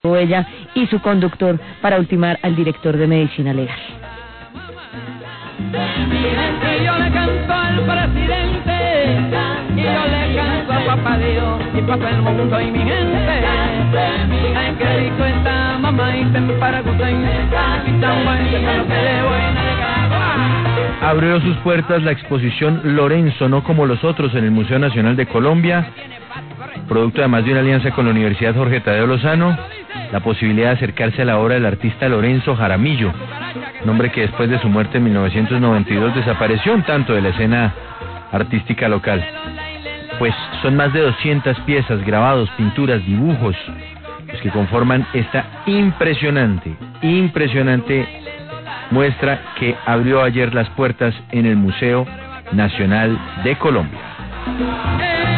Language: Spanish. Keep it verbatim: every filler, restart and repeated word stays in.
ella y su conductor para ultimar al director de medicina legal. Yo le canto al presidente y yo le canto a papá Dios y papá el mundo y mi gente. Ay, qué rico está mamá y tempara gusén y tan buen que lo que de buena de Cagua. Abrió sus puertas la exposición Lorenzo, no como los otros, en el Museo Nacional de Colombia, producto además de una alianza con la Universidad Jorge Tadeo Lozano, la posibilidad de acercarse a la obra del artista Lorenzo Jaramillo, nombre que después de su muerte en mil novecientos noventa y dos desapareció un tanto de la escena artística local. Pues son más de doscientas piezas, grabados, pinturas, dibujos, los que conforman esta impresionante, impresionante muestra que abrió ayer las puertas en el Museo Nacional de Colombia.